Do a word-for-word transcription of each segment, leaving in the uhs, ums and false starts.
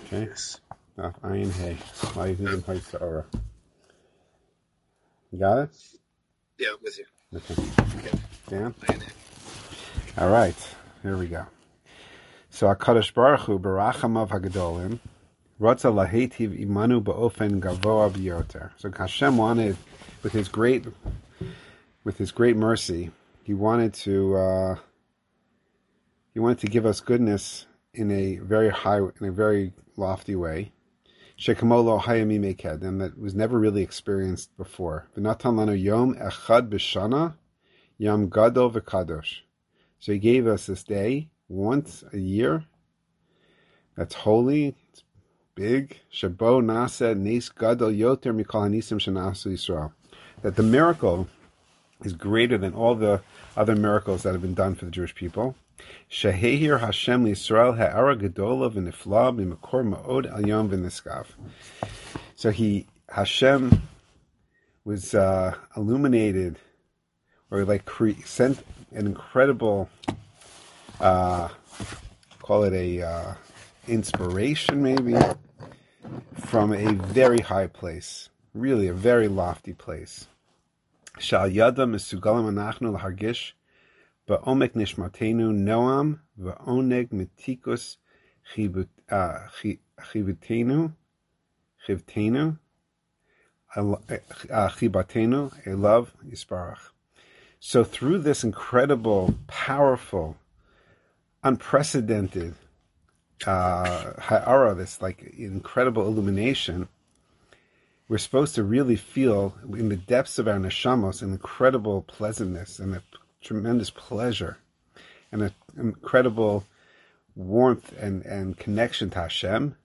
Okay. Yes. Daf Ayin Hey. Ma'avidim Haisa'ora. You got it? Yeah, I'm with you. Okay. Okay. Dan? Ayin Hey. All right. Here we go. So HaKadosh Baruch Hu Barachamav HaGadolim Rotza Lahetiv Imanu Ba'ofen Gavoa B'yoter. So Hashem wanted, with his great, with his great mercy, he wanted to, uh, he wanted to give us goodness in a very high, in a very lofty way. Shekamolo Hayami Meked, and that was never really experienced before. V'natan lanu yom echad b'shana, yom gadol v'kadosh. So he gave us this day once a year. That's holy. It's big. Shabo nasa nes gadol yoter mikol hanisim shenasu Yisrael. That the miracle is greater than all the other miracles that have been done for the Jewish people. Shehehir Hashem Yisrael ha'ara gedola v'nifla b'makor ma'od al yom v'niskav. So he, Hashem, was uh, illuminated, or like cre- sent an incredible, uh, call it a uh, inspiration maybe, from a very high place, really a very lofty place. Shal yada mesugalim anachnu l'hargish ba'omek nishmatenu noam va'oneg metikus chivutenu chivtenu chibatenu elav yisparach. So through this incredible, powerful, unprecedented uh, ha'ara, this like incredible illumination, we're supposed to really feel in the depths of our neshamos an incredible pleasantness and a tremendous pleasure and an incredible warmth and, and connection to Hashem.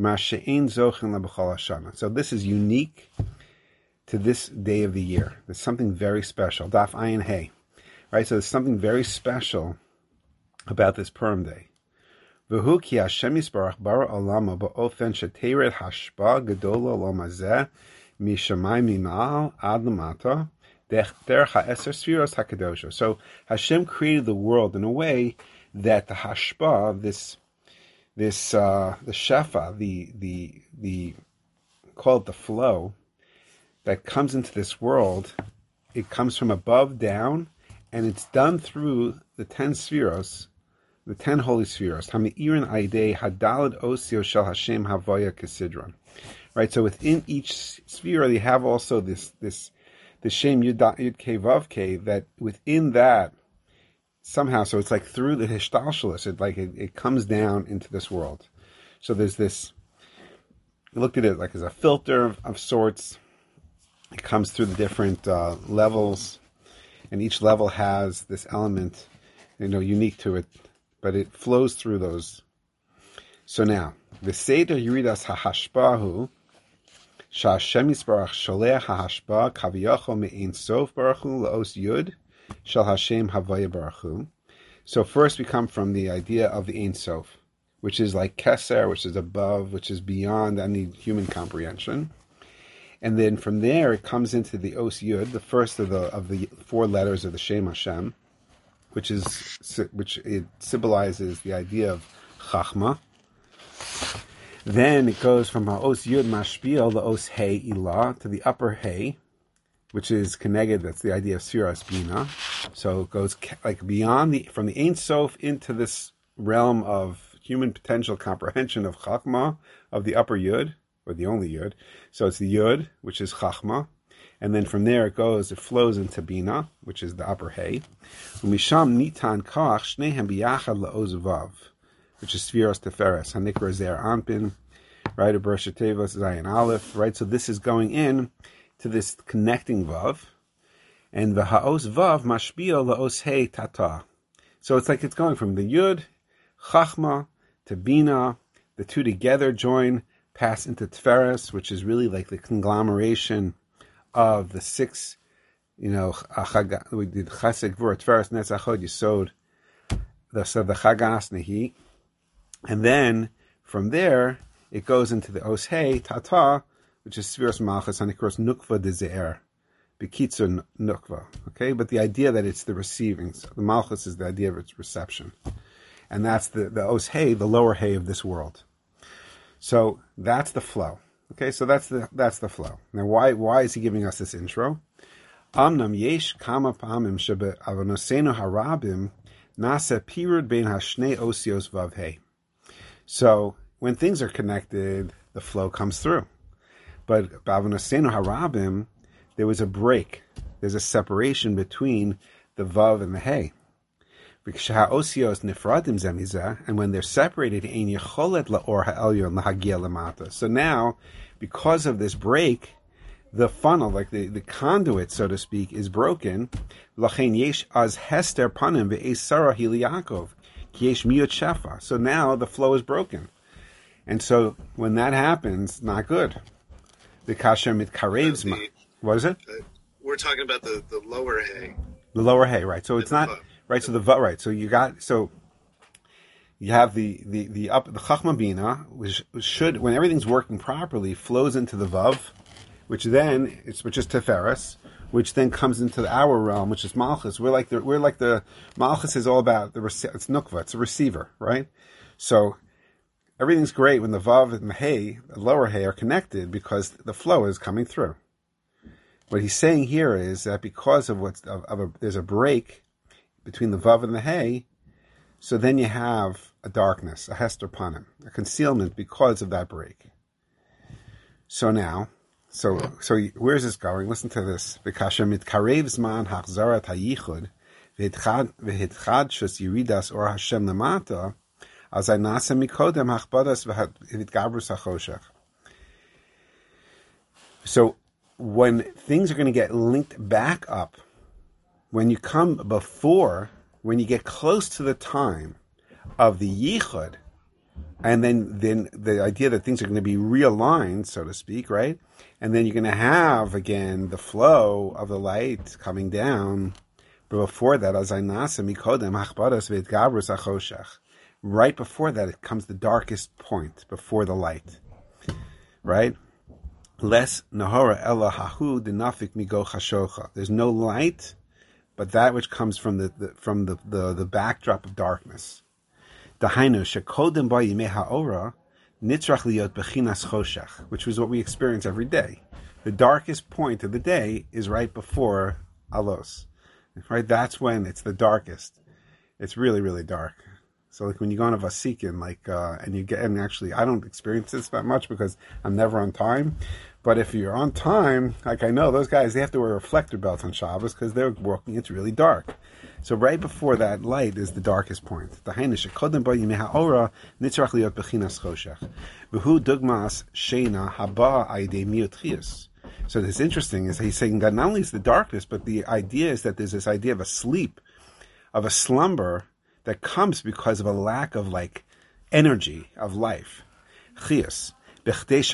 So this is unique to this day of the year. There's something very special. Daf Ayin Hey. Right? So there's something very special about this Purim day. V'hu ki Hashem Yisbarach bara olama ba'ofen sheteret hashpa gedola lomazeh mishamay mima'al ad lamata derech ha'eser sfiros hakadosha. So Hashem created the world in a way that the hashpa, this, this, uh, the shefa, the, the, the, call it the flow, that comes into this world, it comes from above down, and it's done through the ten spheros, the ten holy spheros. Hami'irin aidei hadalad osio shel Hashem havaya kesidron. Right. So within each sphere, you have also this this the Shem Yud Yud Kei Vav Kei, that within that somehow, so it's like through the Hishtalshalis, it like it, it comes down into this world. So there's this. I looked at it like as a filter of, of sorts. It comes through the different uh, levels, and each level has this element, you know, unique to it, but it flows through those. So now, the Seder Yiridas HaHashpahu, Sha'Hashem Yisbarach Sholech HaHashpa Kaviyacho Me'ein Sof Baruch Hu La'os Yud Shel Hashem Havaya Baruch Hu. So first we come from the idea of the Ein Sof, which is like Keser, which is above, which is beyond any human comprehension. And then from there it comes into the Os Yud, the first of the of the four letters of the Shem Hashem, which is which it symbolizes the idea of Chachma. Then it goes from Os Yud Mashpiel, the Os Hey Ilah, to the upper Hey, which is Keneged. That's the idea of Siras Bina. So it goes like beyond the from the Ein Sof into this realm of human potential comprehension of Chachma, of the upper Yud, or the only Yud. So it's the Yud, which is Chachma. And then from there it goes, it flows into Bina, which is the upper Hey. Umisham nitan kach shnehem biyachad la'oz vav, which is Sfiros Teferes, Hanikra Zer Anpin, right, or Bersha Tevos Zayin Aleph, right? So this is going in to this connecting Vav. And the Ha'os Vav mashpio la'os Hey Tata. So it's like it's going from the Yud, Chachma, to Bina. The two together join, pass into Tferes, which is really like the conglomeration of the six, you know, we did Chesed, Gvur, Tferes, Netzachod, Yisod, the so the Chagas Nehi, and then from there it goes into the Os Hey Tata, which is Sfiros Malchus, Hanikros Nukva de Ze'er, Bekitzer Nukva. Okay, but the idea that it's the receiving, so the Malchus is the idea of its reception, and that's the the Os Hey, the lower Hey of this world. So that's the flow. Okay, so that's the that's the flow. Now, why why is he giving us this intro? Amnam yesh kama pamim shebe avonosenu harabim nasa pirud bein hashnei osios vav hey. So when things are connected, the flow comes through. But bavonosenu harabim, there was a break. There's a separation between the vav and the hey. And when they're separated, so now, because of this break, the funnel, like the, the conduit, so to speak, is broken. So now the flow is broken. And so when that happens, not good. The kasher mitkarev zman. What is it? Uh, we're talking about the, the lower hay. The lower hay, right. So it's not... Right, so the right, so you got so you have the the the up the Chachma Bina, which should, when everything's working properly, flows into the Vav, which then it's which is Teferes, which then comes into our realm, which is Malchus. We're like the we're like the Malchus is all about the it's Nukva, it's a receiver, right? So everything's great when the Vav and the Hay, the lower Hay, are connected because the flow is coming through. What he's saying here is that because of what's of, of a, there's a break between the Vav and the Hay, so then you have a darkness, a Hester Panim, a concealment because of that break. So now, so so where's this going? Listen to this. V'kasher mitkarev zman hachzarat hayichud v'hitchadshus yiridas or Hashem lemata azay nasa mikodem hachbadas v'hitgabrus hachoshech. So when things are going to get linked back up, when you come before, when you get close to the time of the yichud, and then, then the idea that things are going to be realigned, so to speak, right? And then you're going to have, again, the flow of the light coming down. But before that, right before that, it comes the darkest point, before the light. Right? Less nahora ella hahu denafik migo chashocha. There's no light but that which comes from the, the from the, the, the backdrop of darkness. Dahainu shekodem ba yimei ha'ora nitzrach liot bechinas choshech, which is what we experience every day. The darkest point of the day is right before alos, right? That's when it's the darkest. It's really, really dark. So like when you go on a vasikin, like, uh, and you get, and actually I don't experience this that much because I'm never on time. But if you're on time, like I know those guys, they have to wear reflector belts on Shabbos because they're working, it's really dark. So right before that light is the darkest point. So this interesting is he's saying that not only is the darkness, but the idea is that there's this idea of a sleep, of a slumber that comes because of a lack of like energy of life. Chias. It's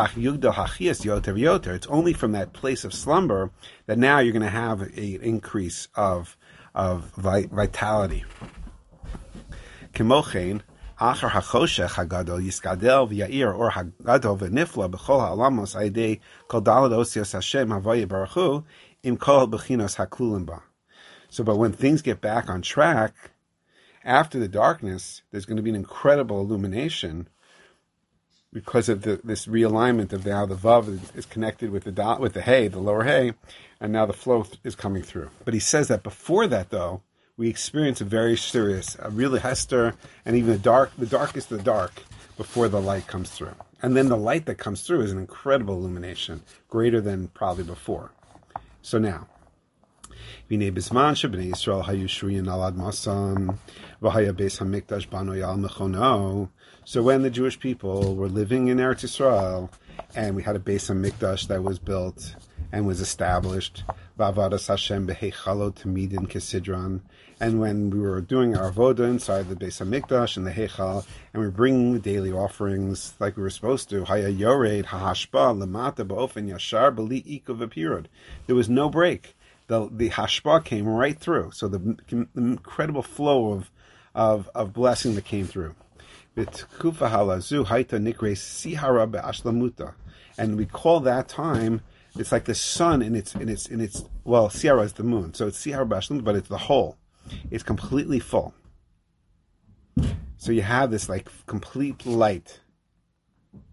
only from that place of slumber that now you're going to have an increase of of vitality. Kimochein, achar hachoshech hagadol yiskadel v'yair or hagadol v'nifla b'chol ha'alamos aidei kol dalad osios Hashem havoye baruchu im kol b'chinos haklulim ba. So, but when things get back on track, after the darkness, there's going to be an incredible illumination because of the, this realignment of how the vav is connected with the with the hay, the lower hay, and now the flow is coming through. But he says that before that, though, we experience a very serious, a really hester, and even the dark, the darkest of the dark, before the light comes through. And then the light that comes through is an incredible illumination, greater than probably before. So now, V'nei bisman shebnei Yisrael hayu shruyin alad masam v'haya beis hamikdash banoy al mechono. So when the Jewish people were living in Eretz Yisrael, and we had a Beis HaMikdash that was built and was established, v'avadas Hashem b'heichalo tamidin kesidron, and when we were doing our avoda inside the Beis HaMikdash and the Heichal, and we were bringing the daily offerings like we were supposed to, haya yored hahashpa lemata ba'ofen yashar b'li iko v'pirod. There was no break. The the hashpa came right through. So the, the incredible flow of, of of blessing that came through. And we call that time, it's like the sun in its in its in its well, Sierra is the moon, so it's Sihara b'ashlamut, but it's the whole. It's completely full. So you have this like complete light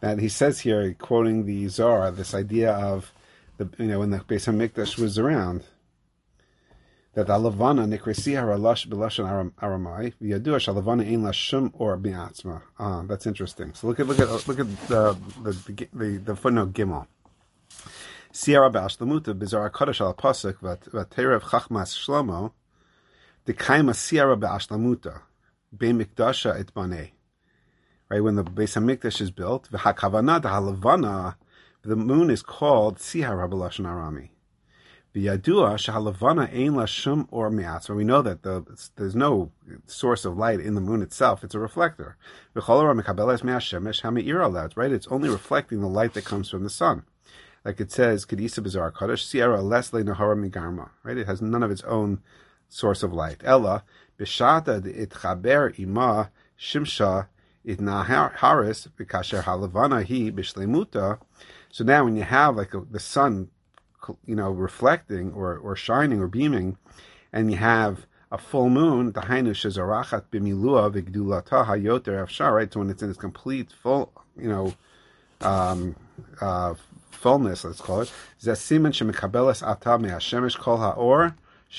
And he says here, quoting the Zohar, this idea of the you know when the Beis Hamikdash was around, that alavana nikresi haralash b'lashon aramai v'yadua shalavana ein lashum or bi'atzma. Ah, that's interesting. So look at look at look at the the the, the, the footnote Gimel. Sierra b'ashlamuta b'zar kodesh al pasuk v'terev chachmas shlomo dekaima sierra b'ashlamuta be'mikdasha et banei. Right, when the Beis Hamikdash is built, v'hakavana halavana, the moon is called Sihara b'lashon Arami. V'yadua shahalavana ein la shum or mi'at. So we know that the, there's no source of light in the moon itself; it's a reflector. V'cholora mekabeles me'ashemesh hami'ira allowed. Right, it's only reflecting the light that comes from the sun, like it says Kedisa b'Zohar Kodesh Sierra lesle nahara migarma. Right, it has none of its own source of light. Ella b'shata itchaber ima shimsha. It naharis b'kasher halavana hi b'shleimuta. So now, when you have like a, the sun, you know, reflecting or, or shining or beaming, and you have a full moon, the hainu shezarachat b'milua v'gdulata hayoter afshar. Right, so when it's in its complete full, you know, um, uh, fullness, let's call it. Zesiman shemikabeles ata me'ashemesh kol haor.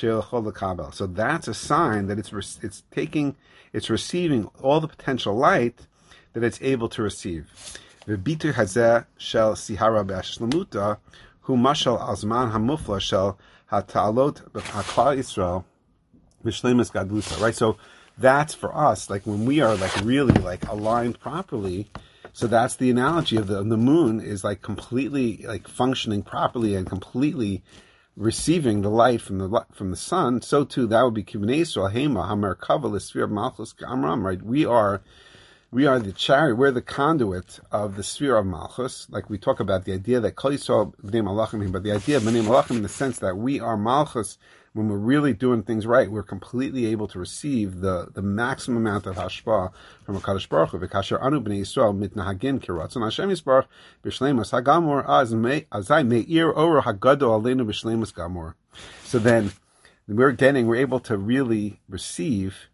So that's a sign that it's re- it's taking, it's receiving all the potential light that it's able to receive. V'bitur hazeh shel sihara be'ashlamuta hu mashal azman hamufla shel hata'alot b'klal Yisrael v'shleimus gadlusa. Right, so that's for us, like when we are like really like aligned properly. So that's the analogy of the the moon is like completely like functioning properly and completely receiving the light from the from the sun. So too that would be Kivnei Yisrael Hema Hamerkava L'Sphere of Malchus Amram. Right, we are we are the chariot, we're the conduit of the sphere of Malchus. Like we talk about the idea that Kol Yisrael B'nei Malachim, but the idea of B'nei Malachim in the sense that we are Malchus. When we're really doing things right, we're completely able to receive the, the maximum amount of hashpah from HaKadosh Baruch Hu. V'kasher anu b'nei Yisrael mitnahagin kiratzon Hashem Yisbarach b'shleimus hagamor azai me'ir oro hagado aleinu b'shleimus gamor. So then we're getting, we're able to really receive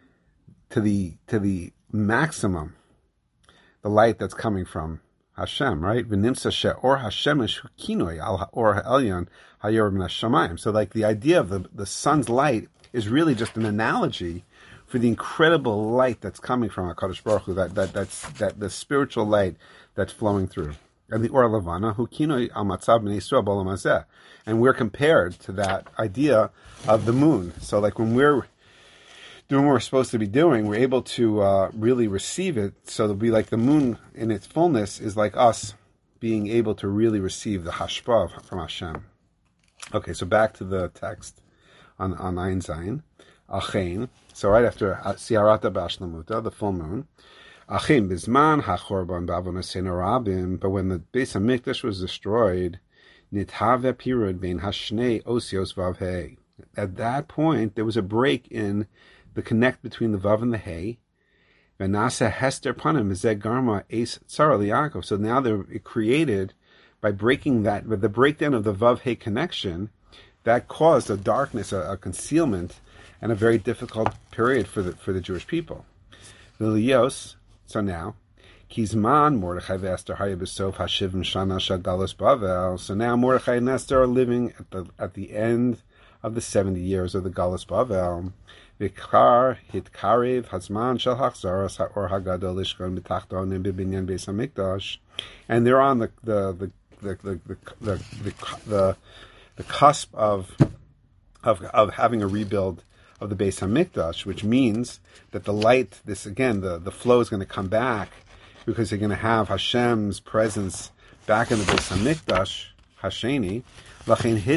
to the to the maximum the light that's coming from Hashem, right? V'nimsa she'or Hashemesh kinoi al or ha'elyon hayor min hashamayim. So, like the idea of the the sun's light is really just an analogy for the incredible light that's coming from HaKadosh Baruch Hu, that that that's that the spiritual light that's flowing through. And the or levana hu kinoi al matzav b'nei Yisrael b'olam hazeh. And we're compared to that idea of the moon. So, like when we're doing what we're supposed to be doing, we're able to uh, really receive it. So it'll be like the moon in its fullness is like us being able to really receive the hashpah from Hashem. Okay, so back to the text on on Ein Zayin. Achein. So right after Siarata B'Ashlamuta, the full moon. Achein bizman hachorban b'avonosenu rabim. But when the Beis Hamikdash was destroyed, nithave pirud bein hashnei osios vavhei. At that point, there was a break in the connect between the Vav and the Hey. Venasa Hester Panim Zeh Garma Ace Tzara Liakov. So now they're created by breaking that, with the breakdown of the Vav Hey connection, that caused a darkness, a, a concealment, and a very difficult period for the for the Jewish people. Lilios, so now, Kizman Mordechai V'Esther Haya B'Sof Hashivim Shana Shagalos Bavel. So now Mordechai and Esther are living at the at the end of the seventy years of the Galus Bavel. Vikar hitkarev hazman shel hachzaras or hagadol lishkon b'tachtonim b'binyan beis hamikdash, and they're on the the the the the the, the, the, the cusp of of of having a rebuild of the Beis Hamikdash, which means that the light, this again, the, the flow is going to come back because you're going to have Hashem's presence back in the Beis Hamikdash, Hasheni. So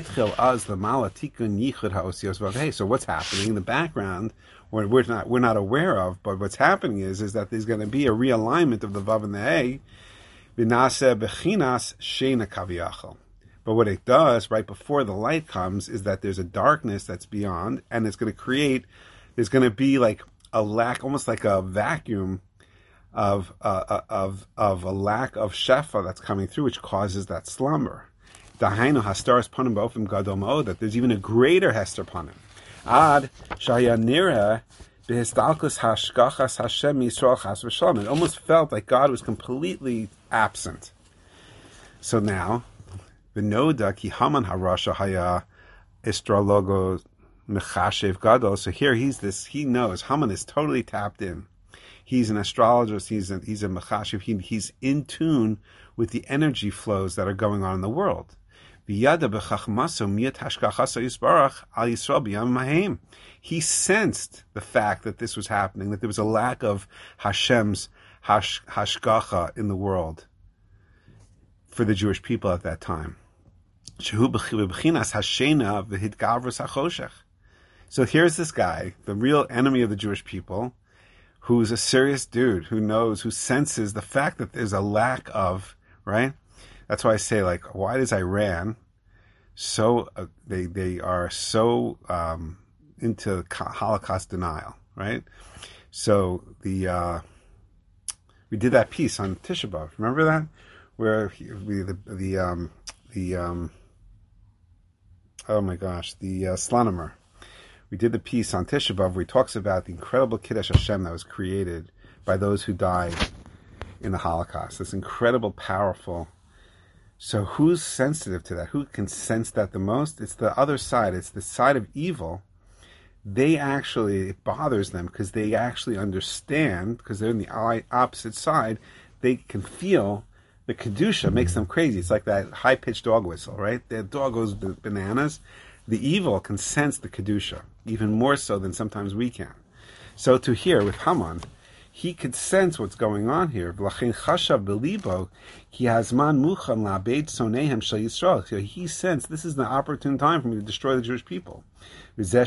what's happening in the background, or we're not we're not aware of, but what's happening is is that there's going to be a realignment of the Vav and the Hey. But what it does right before the light comes is that there's a darkness that's beyond, and it's going to create, there's going to be like a lack, almost like a vacuum of uh, of of a lack of shefa that's coming through, which causes that slumber. Dahainu hastaras panim ba'ofim gadol ma'od, that there's even a greater hester panim. Ad shaya nira Behistalkus hashgachas Hashem Yisrael chas v'shalom. It almost felt like God was completely absent. So now, v'noda ki Haman harasha haya istralogo mechashev gadol. So here he's this. He knows Haman is totally tapped in. He's an astrologist. He's a, he's a mechashev. He, he's in tune with the energy flows that are going on in the world. He sensed the fact that this was happening, that there was a lack of Hashem's hash, hashgacha in the world for the Jewish people at that time. So here's this guy, the real enemy of the Jewish people, who's a serious dude, who knows, who senses the fact that there's a lack of, right? That's why I say, like, why does Iran so, uh, they they are so um, into Holocaust denial, right? So the uh, we did that piece on Tisha B'Av. Remember that? Where he, we, the, the, um, the, um, oh my gosh, the uh, Slonimer. We did the piece on Tisha B'Av where he talks about the incredible Kiddush Hashem that was created by those who died in the Holocaust. This incredible, powerful. So who's sensitive to that? Who can sense that the most? It's the other side. It's the side of evil. They actually, it bothers them because they actually understand, because they're in the opposite side, they can feel the Kedusha makes them crazy. It's like that high-pitched dog whistle, right? The dog goes bananas. The evil can sense the Kedusha, even more so than sometimes we can. So to here with Haman, he could sense what's going on here. So he sensed this is the opportune time for me to destroy the Jewish people. So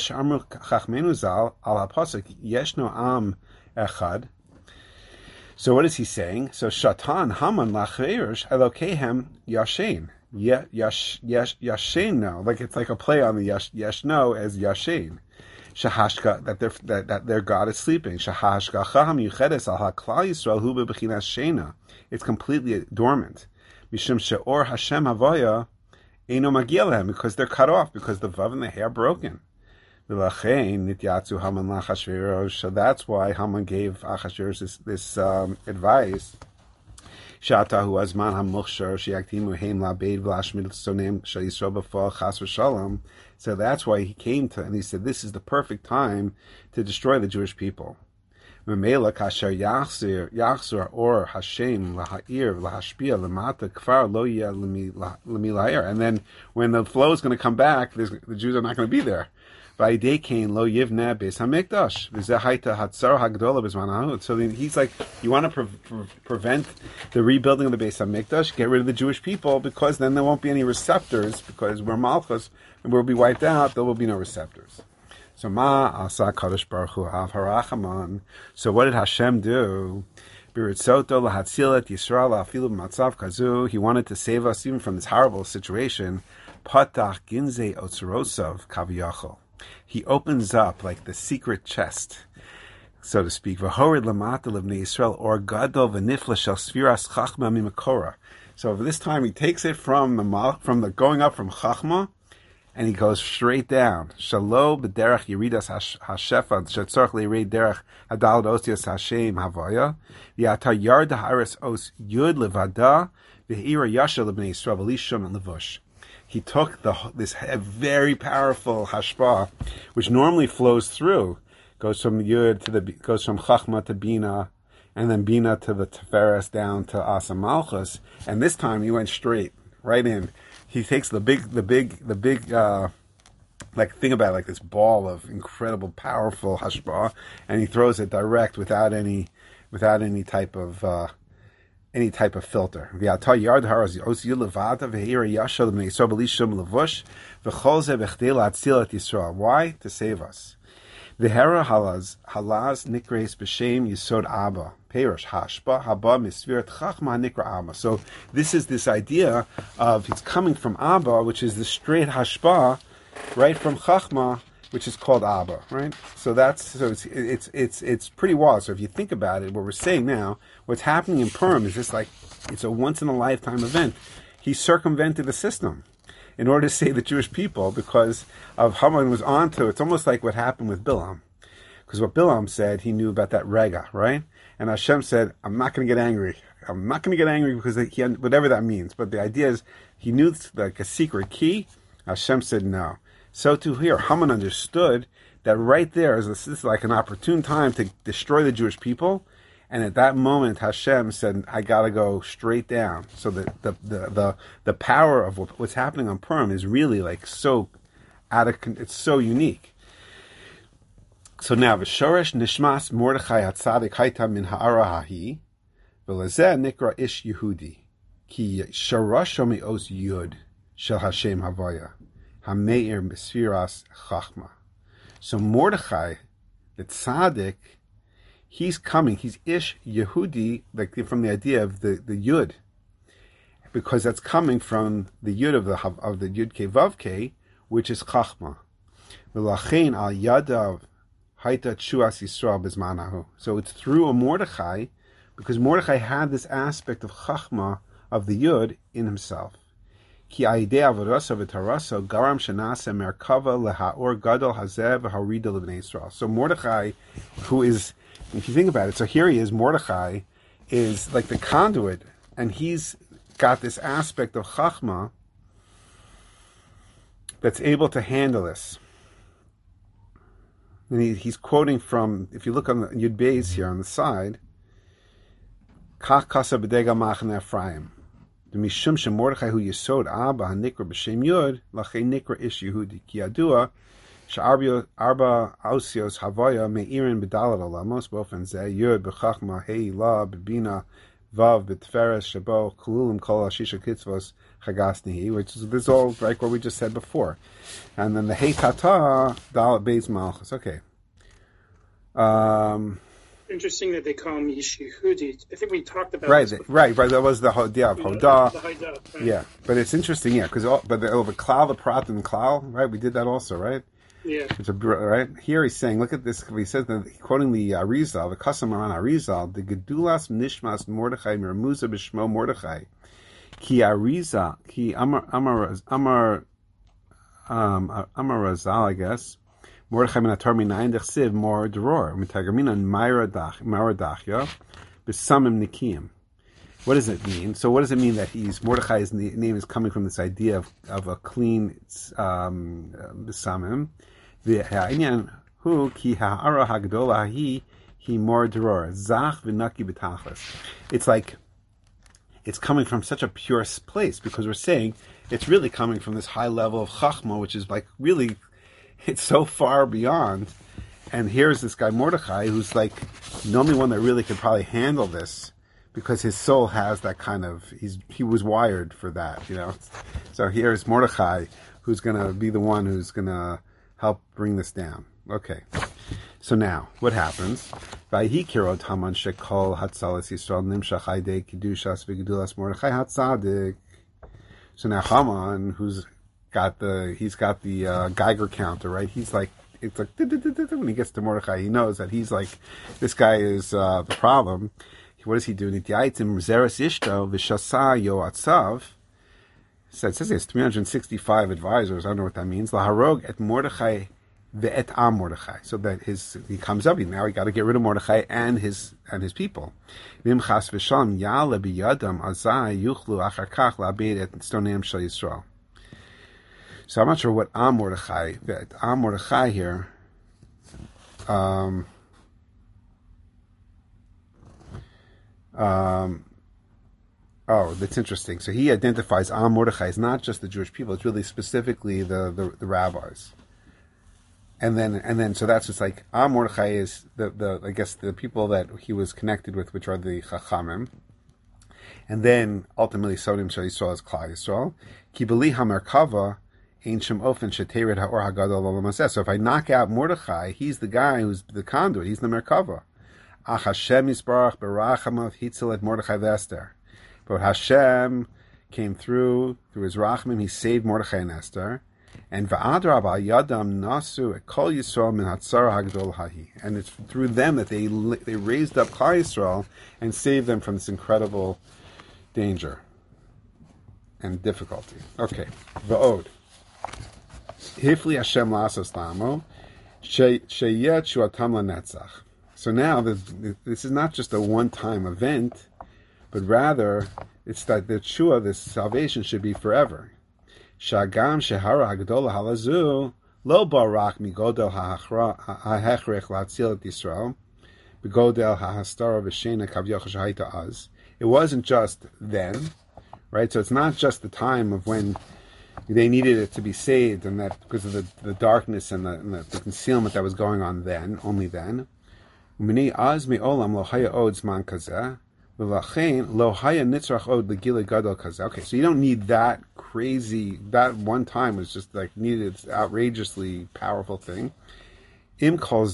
what is he saying? So Shatan Haman lachverish elokehem yashen. Yash yash yashen no. Like it's like a play on the yash yashno as yashen. Shahashka, that their that, that their God is sleeping. Shahashkacha hamiyuchedes al haklal Yisrael hu bebechinas shena. It's completely dormant. Mishum she'or Hashem havaya eino magia lehem, because they're cut off, because the vav and the hair are broken. V'lachein nityatzu Haman lachashverosh. So that's why Haman gave Achashverosh this, this um, advice. Shatahu azman hamuchshar she'aktimu heim labeid v'lashmid sonem shel Yisrael b'fal chas v'shalom. So that's why he came to, and he said, this is the perfect time to destroy the Jewish people. Memela kasher yachzir yachzir or Hashem laha'ir lahashpia lemata kfar lo yeh lemilayer. And then when the flow is going to come back, the Jews are not going to be there. So then he's like, you want to pre- pre- prevent the rebuilding of the Beis HaMikdash, get rid of the Jewish people, because then there won't be any receptors, because we're Malchus, and we'll be wiped out, there will be no receptors. So ma asa Kadosh Baruch Hu av harachaman. So what did Hashem do? Biritzoto lahatzilat Yisrael afilu b'matzav kazu. He wanted to save us even from this horrible situation. Patach ginzei otzerosav kaviyachol. He opens up like the secret chest, so to speak. V'horid lamata l'bnei Yisrael or gadol v'nifla shel sfiras chachma mimakora. So this time he takes it from the from the going up from chachma, and he goes straight down. Shalo b'derech yiridas hashefa shetzorch leirei derech hadal osios Hashem havaya v'atar yard ha'aretz os yud levada v'hira yasha l'bnei Yisrael v'lishum and levush. He took the this very powerful hashpah, which normally flows through, goes from Yud to the goes from Chachma to Bina, and then Bina to the Tiferes down to Asa Malchus, and this time he went straight right in. He takes the big, the big, the big, uh, like think about it, like this ball of incredible, powerful hashpah, and he throws it direct without any, without any type of. Uh, any type of filter. Why? To save us. V'hera halaz halaz nikreis b'shem yisod abba perish hashba haba misvirat chachma nikra abba. So this is this idea of it's coming from Abba, which is the straight hashba, right from chachma, which is called Abba, right? So that's so it's it's it's it's pretty wild. So if you think about it, what we're saying now, what's happening in Purim is just like it's a once in a lifetime event. He circumvented the system in order to save the Jewish people because of Haman was onto. It's almost like what happened with Bilam. Because what Bilam said, he knew about that rega, right? And Hashem said, I'm not going to get angry. I'm not going to get angry because he, whatever that means. But the idea is, he knew like a secret key. Hashem said no. So too here, Haman understood that right there is this is like an opportune time to destroy the Jewish people. And at that moment, Hashem said, I got to go straight down. So the, the, the, the, the power of what's happening on Purim is really like so out of, it's so unique. So now, V'shoresh nishmas Mordechai hatzadik haita min ha'ara hahi, v'lezeh nikra ish Yehudi, ki shorasho me'os yud shel Hashem havaya, hameir b'sfiras chachma. So Mordechai, the tzaddik, he's coming, he's ish Yehudi, like from the idea of the, the yud, because that's coming from the yud of the of the yud ke vav ke, which is chachma. V'lachein al yadav Haita Tshuas Yisrael Bizmanahu. So it's through a Mordechai, because Mordechai had this aspect of Chachma, of the Yud, in himself. Ki aidei avodaso v'taraso garam shenase merkava lehaor gadol hazeh v'harida l'bnei Yisrael. So Mordechai, who is, if you think about it, so here he is, Mordechai is like the conduit, and he's got this aspect of Chachma that's able to handle this. And he, he's quoting from, if you look on the Yud Beis here on the side, Kach kasa b'dega machne Ephraim. The mishum shem Mordechai hu yesod Abba hanikra b'shem Yud, lachei nikra ish Yehudi. Ki yadua, she'arba ausios havaya me'irin b'dalat olamos, bofen zeh, Yud b'chachma, hei la, b'bina, vav, b'tferes, shabo, kululim kol ashisha kitzvos, chagasnihi, which is this is all like what we just said before. And then the Hei Tata, Dalet Beis Malchus. Okay. Um, Interesting that they call him Ish Yehudi. I think we talked about right, this right, right. That was the Hodah, Hodah. The Hodah, right. Yeah, but it's interesting, yeah, because but the over Klal, the Prat, and Klal, right? We did that also, right? Yeah. It's a, right here. He's saying, look at this. He says that quoting the Arizal, the Kasam Aran Arizal, the Gedulas Nishmas Mordechai Mirmuza B'Shmo Mordechai, Ki Arizal, Ki Amar Amar Amar. Um, Amar Razal, I guess. Mordechai min atar min ayin dechsiv mor dror mitagamina ma'aradach ma'aradachya b'samim nikim. What does it mean? So, what does it mean that he's Mordechai's name is coming from this idea of, of a clean um, b'samim? The ha'inyan hu ki ha'ara hagdola hi he mor dror zach v'naki b'tachlis. It's like it's coming from such a pure place because we're saying it's really coming from this high level of Chachma, which is like really, it's so far beyond. And here's this guy Mordechai, who's like the only one that really could probably handle this, because his soul has that kind of, he's he was wired for that, you know. So here's Mordechai, who's going to be the one who's going to help bring this down. Okay. So now, what happens? Vayhi kirot Haman shekol hatzalas Yisrael nimshach haidei kidushas v'gedulas Mordechai hatzadik. So now Haman, who's got the, he's got the uh, Geiger counter, right? He's like, it's like, when he gets to Mordechai, he knows that he's like, this guy is uh, the problem. What does he do? Nityayitim zeres ishto v'shasa yoatzav. So it says he has three hundred sixty-five advisors. I don't know what that means. Laharog et Mordechai ve'et am Mordechai. So that his, he comes up, now he got to get rid of Mordechai and his, and his people. V'im chas v'shalom ya'ale b'yadam azai yuchlu achar kach la'abed et stoneim shel Yisrael. So I'm not sure what am Mordechai, ve'et am Mordechai here, um, um, oh, that's interesting. So he identifies Am Mordechai as not just the Jewish people; it's really specifically the, the, the rabbis. And then, and then, so that's just like Am Mordechai is the, the I guess the people that he was connected with, which are the Chachamim. And then ultimately, Sodim Shel Yisrael is Klal Yisrael. Ki b'li hamerkava ein shem ofen shetered ha'or hagadol olam. So if I knock out Mordechai, he's the guy who's the conduit. He's the merkava. Ach Hashem Yisbarach berachamav hitzel et Mordechai v'Esther. But Hashem came through, through his rachamim, he saved Mordechai and Esther. And va'adrab al yadam nasu et kol Yisrael min hatzara hagdol hahi. And it's through them that they they raised up Klal Yisrael and saved them from this incredible danger and difficulty. Okay. Va'od. Hifli Hashem la'asos lamo. She- sheyeh tshuatam lanetzach. So now this, this is not just a one-time event, but rather it's that the tshuah, this salvation, should be forever. Shagam shehara hagdola halazu lo barak migodel hahechrech latzil et Yisrael begodel hahastara v'shena kavyocha shahayta az. It wasn't just then, right? So it's not just the time of when they needed it to be saved, and that because of the, the darkness and, the, and the, the concealment that was going on then, only then. Okay, so you don't need that crazy, that one time was just like needed this outrageously powerful thing. But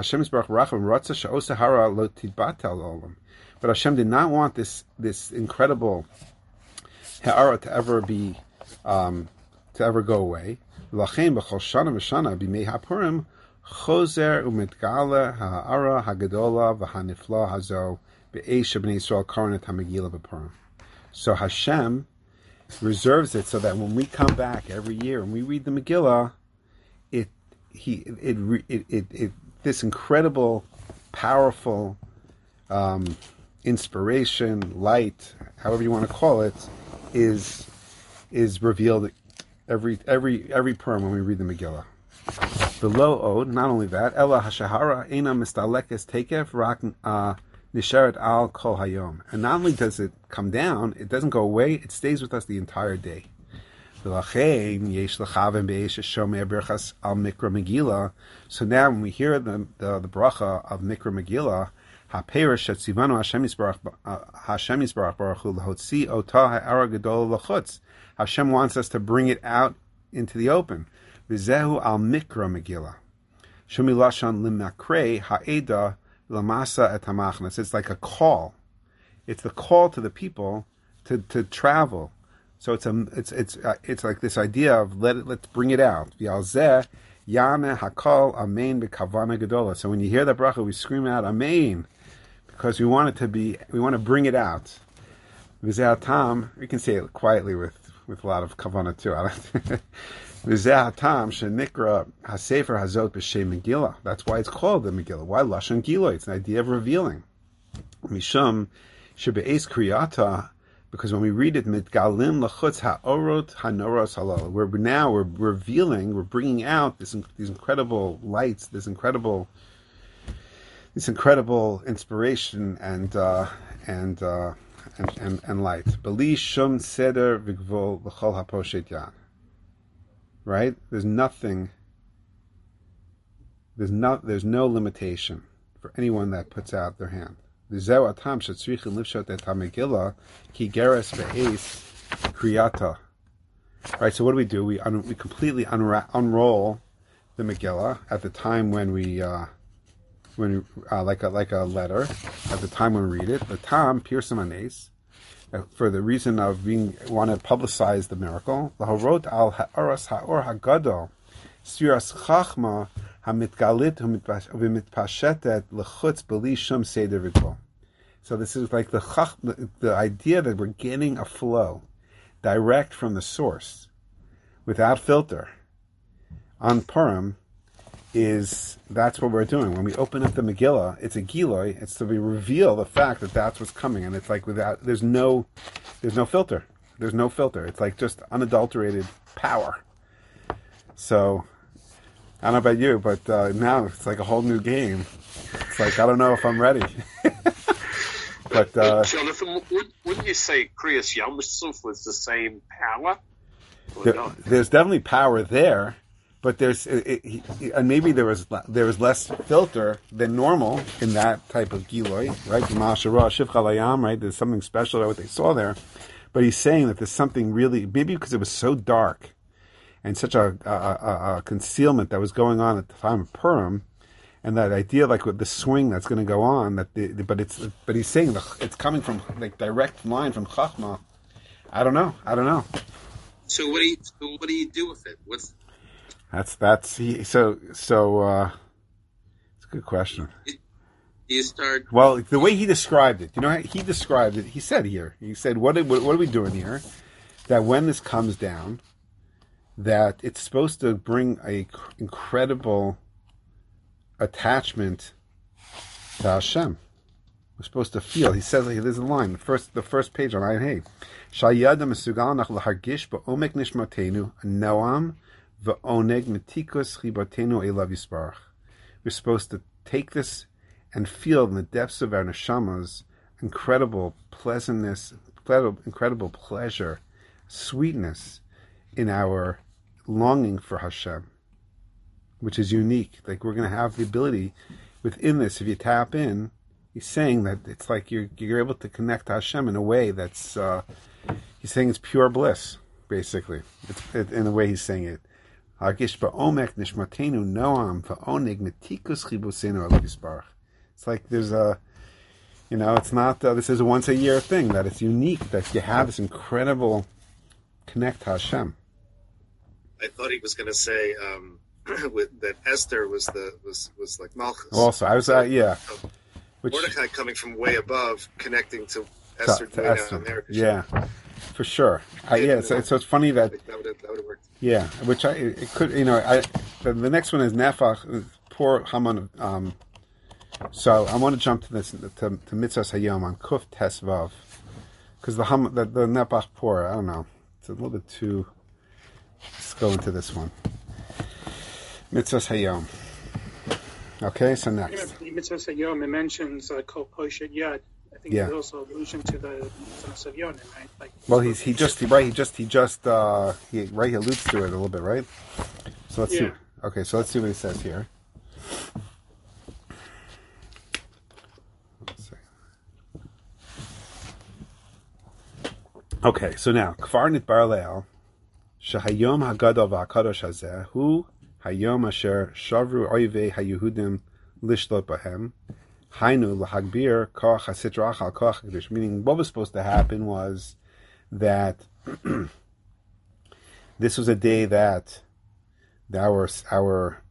Hashem did not want this this incredible ha'ara to ever be um, to ever go away. Choser umitgala ha'ara hagadola v'hanifla hazo be'esha b'nei Yisrael karanat hamegila b'purim. So Hashem reserves it so that when we come back every year and we read the Megillah, it he it it it, it, it this incredible, powerful um, inspiration, light, however you want to call it, is is revealed every every every Purim when we read the Megillah. Below Od, not only that, Ella Hashahara Eina Mistalekes Tekef Rak Nisheret Al Kol Hayom. And not only does it come down, it doesn't go away, it stays with us the entire day. So now when we hear the the, the bracha of Mikra Megillah, HaPerish Shetzivanu Hashem Yisbarach Baruch Hu L'Hotzi Ota Ha'ara Gedol L'Chutz. Hashem wants us to bring it out into the open. V'zehu al Mikra Megillah. Shumi Lashon L'Makrei Ha'eda L'Masa Et HaMachnas. It's like a call. It's the call to the people to, to travel. So it's a it's it's uh, it's like this idea of let it let's bring it out. V'alzeh Yameh Hakol Amen B'Kavana Gedola. So when you hear that bracha, we scream out Amen because we want it to be we want to bring it out. V'zeh Tam, we can say it quietly with, with a lot of kavana too. V'zeh Tam shenikra hasefer hazot b'shem Megillah. That's why it's called the Megillah. Why lashon Gilui? It's an idea of revealing. Mishum shebe'es kriyata. Because when we read it, mitgalim lachutz ha'orot hanoros halal, we're now we're revealing, we're bringing out this these incredible lights, this incredible, this incredible inspiration and uh, and, uh, and and and light. Beli shum seder v'gvol l'chol haposhet yad. Right? There's nothing. There's not. There's no limitation for anyone that puts out their hand. Right, so what do we do? We un- we completely unra- unroll the Megillah at the time when we uh, when uh, like a like a letter at the time when we read it. The tam pirsum anes, for the reason of being want to publicize the miracle. Lahorot al ha'aras ha'or hagadol siras chachma. So this is like the, the the idea that we're getting a flow direct from the source, without filter, on Purim, is that's what we're doing. When we open up the Megillah, it's a Giloi, it's to be reveal the fact that that's what's coming, and it's like without there's no there's no filter, there's no filter. It's like just unadulterated power. So. I don't know about you, but uh, now it's like a whole new game. It's like, I don't know if I'm ready. but uh, Jonathan, wouldn't you say Kriyas Yom Suf was the same power? There, there's definitely power there, but there's it, it, and maybe there was there was less filter than normal in that type of Giloi, right? Right? There's something special about what they saw there. But he's saying that there's something really, maybe because it was so dark, and such a, a, a, a concealment that was going on at the time of Purim, and that idea, like with the swing that's going to go on, that the, the, but it's but he's saying the, it's coming from like direct line from Chachma. I don't know. I don't know. So what do you so what do you do with it? What's that's that's he, so so. Uh, it's a good question. Do you start? Well, the way he described it, you know, he described it. He said here, he said, "What what, what are we doing here? That when this comes down." That it's supposed to bring a incredible attachment to Hashem. We're supposed to feel. He says, like, there's a line, the first, the first page on Ayin Hey. Shayada mesugal nach lahargish ba'omek nishmatenu noam va'oneg metikus chibatenu elav yisparach. We're supposed to take this and feel in the depths of our neshamas incredible pleasantness, incredible pleasure, sweetness in our longing for Hashem, which is unique. Like, we're going to have the ability within this, if you tap in, he's saying that it's like you're you're able to connect to Hashem in a way that's, uh, he's saying it's pure bliss, basically. It's it, in the way he's saying it. It's like there's a, you know, it's not, uh, this is a once a year thing, that it's unique, that you have this incredible connect to Hashem. I thought he was going to say um, with, that Esther was the was, was like Malchus. Also, I was, uh, yeah. So, Which, Mordecai coming from way above, connecting to Esther, to, to Esther. down there. Yeah, for sure. I, yeah, so, so it's funny that, that would have, that would have worked. yeah, which I, it could, you know, I, the, the next one is Nefach, poor Haman. Um, so I want to jump to this, to, to Mitzvahs Hayom on Kuf Tesvav, because the, Ham, the, the Nefach poor, I don't know, it's a little bit too, let's go into this one. Mitzvahs Hayom. Okay, so next. The Mitzvah Yom, it mentions uh, Kol Poshet Yad. I think Yeah. there's also allusion to the Mitzvah Yonim, right? Like, Well, he's he just he, right. He just he just uh, he right. He alludes to it a little bit, right? So let's Yeah. see. Okay, so let's see what he says here. Let's see. Okay, so now Kfar Nitbar Le'al Shehayom Hagadol VaHaKadosh Hazeh Hu Hayom Asher Shavru Oyvei HaYehudim Lishlot Bahem Hainu Lahagbir Koach HaSitrach Al Koach HaKadosh. Meaning, what was supposed to happen was that this was a day that our our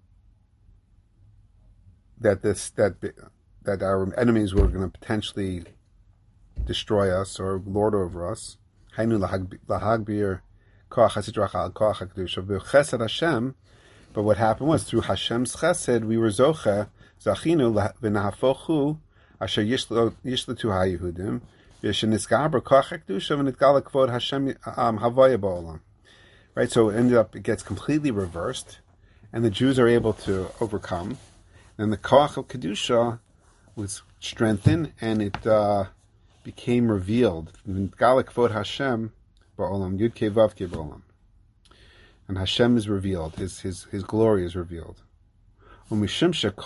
that this that that our enemies were going to potentially destroy us or lord over us. Hainu Lahagbir Koach HaSitrach Al Koach HaKadosh V'Chesed Hashem. But what happened was, through Hashem's chesed, we were zoche, zachinu v'nahafochu, asher yishletu ha'yehudim, v'shenizgaber koach ha'kedusha v'nitgala kvod Hashem havaya ba'olam. Right, so it ended up, it gets completely reversed, and the Jews are able to overcome. And the koach of kedusha was strengthened, and it uh, became revealed. V'nitgala kvod Hashem ba'olam, yud kei vav kei ba'olam. And Hashem is revealed, his his his glory is revealed. And since the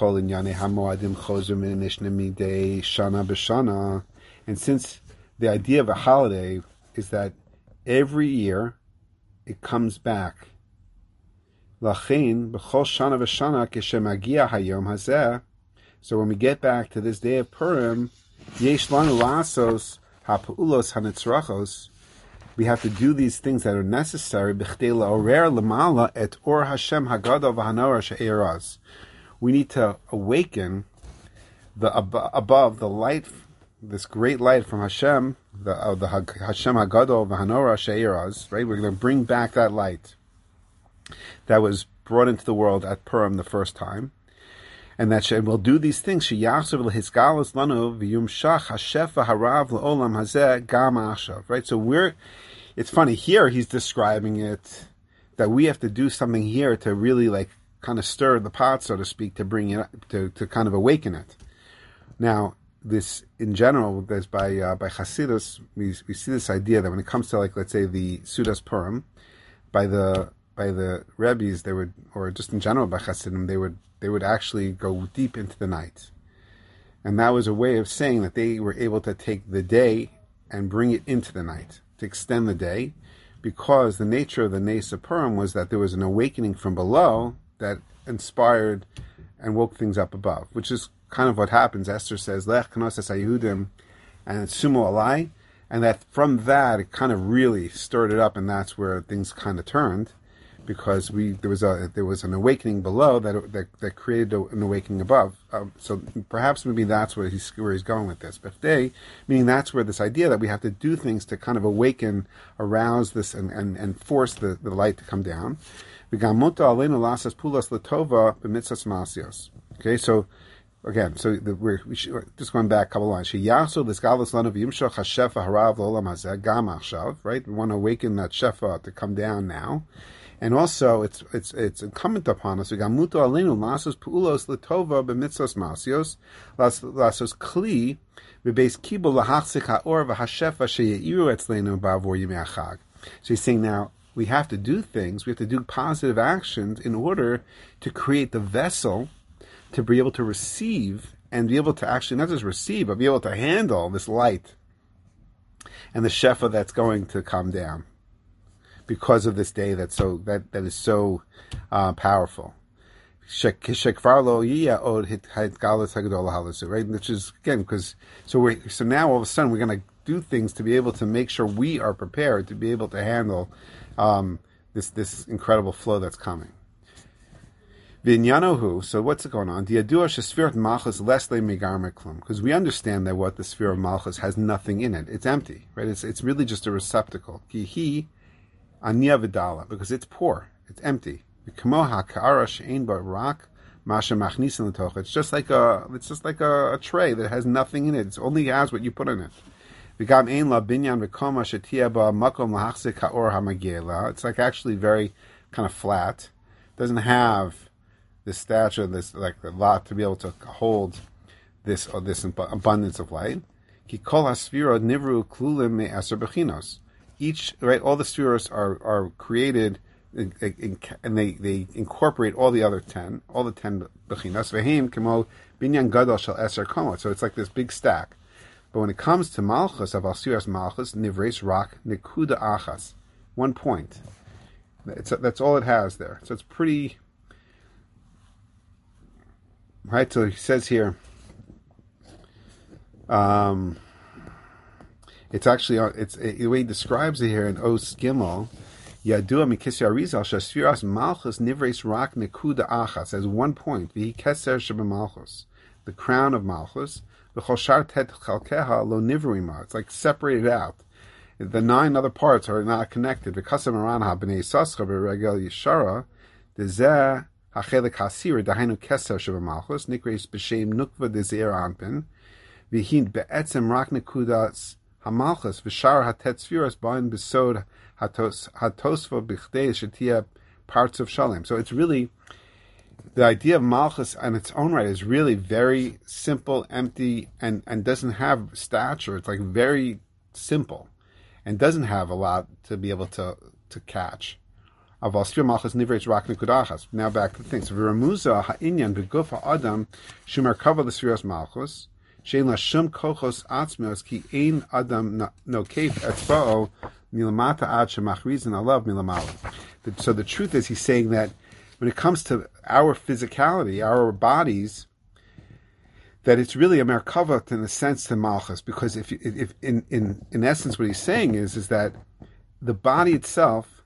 idea of a holiday is that every year it comes back. So when we get back to this day of Purim, we have to do these things that are necessary. We need to awaken the ab- above the light, this great light from Hashem, the uh, the Hashem Hagadol v'Hanora She'eraz. Right, we're going to bring back that light that was brought into the world at Purim the first time. And that she, we'll do these things. Right, so we're. It's funny here. He's describing it that we have to do something here to really like kind of stir the pot, so to speak, to bring it to to kind of awaken it. Now, this in general, there's by uh, by Hasidus, we we see this idea that when it comes to, like, let's say the Sudas Purim, by the by the Rebbes, they would, or just in general by Hasidim, they would. They would actually go deep into the night. And that was a way of saying that they were able to take the day and bring it into the night, to extend the day, because the nature of the Nes Purim was that there was an awakening from below that inspired and woke things up above, which is kind of what happens. Esther says, Lech Knossos HaYehudim, and Sumo Alai, and that from that, it kind of really stirred it up, and that's where things kind of turned. Because we there was a there was an awakening below that that, that created a, an awakening above. Um, so perhaps maybe that's where he's where he's going with this. But today, meaning that's where this idea that we have to do things to kind of awaken, arouse this, and, and, and force the, the light to come down. Okay, so again, so the, we're we should, just going back a couple lines. Sheyasu l'sgalos lanu v'yimshach hashefa harav l'olam hazeh gam achshav. Right, we want to awaken that shefa to come down now, and also it's it's it's incumbent upon us. We got muto alenu lasos puulos letova b'mitzvos masios lasos kli v'beis kibul lahachzik haor v'hashefa sheyeiru etzleinu ba'avor yimei hachag. So he's saying now we have to do things. We have to do positive actions in order to create the vessel to be able to receive and be able to actually not just receive, but be able to handle this light and the shefa that's going to come down because of this day that's so that, that is so uh, powerful. Right, which is again because so we so now all of a sudden we're going to do things to be able to make sure we are prepared to be able to handle um, this this incredible flow that's coming. V'Inyanohu, so what's going on? Because we understand that what the sphere of Malchus has nothing in it. It's empty, right? It's it's really just a receptacle. Kihi anya vidala, because it's poor. It's empty. It's just like a it's just like a, a tray that has nothing in it. It only has what you put in it. It's like actually very kind of flat. It doesn't have this stature, this like a lot to be able to hold this or this abundance of light. Each right, all the spheres are are created in, in, and they, they incorporate all the other ten, all the ten bechinas. So it's like this big stack. But when it comes to Malchus, of Alsiras Malchus, Nivres Rak Nikuda Achas, one point. It's that's all it has there. So it's pretty. Right, so he says here, um, it's actually it's the way he describes it here in Os Gimel. Yadua mikisya Arizal shasfiras Malchus Nivres Rak Nikuda Achas as one point. V'hi keser sheba Malchus, the crown of Malchus. It's like separated out. The nine other parts are not connected. Because of Maranha b'nei Sascha b'regel Yeshara, dezeh hachelik hasir dahainu keser sheba Malchus nikreis b'shem nukva dezer anpin v'hin be'etzem rak nekudas hamalchus v'shar hatet sfiras ba'in besod hatosva b'chdei shetia parts of shalem. So it's really the idea of Malchus on its own right is really very simple, empty, and, and doesn't have stature. It's like very simple and doesn't have a lot to be able to, to catch. Now back to things. V'ramuza ha'inyan v'gufa adam shumar kava l'sfiras Malchus shein la shum kochos atzmios ki ein adam nokef etzba'o milamata ad shemachrizin alav milamala. So the truth is he's saying that when it comes to our physicality, our bodies, that it's really a merkava in the sense to Malchus, because if, if in, in, in essence what he's saying is, is that the body itself,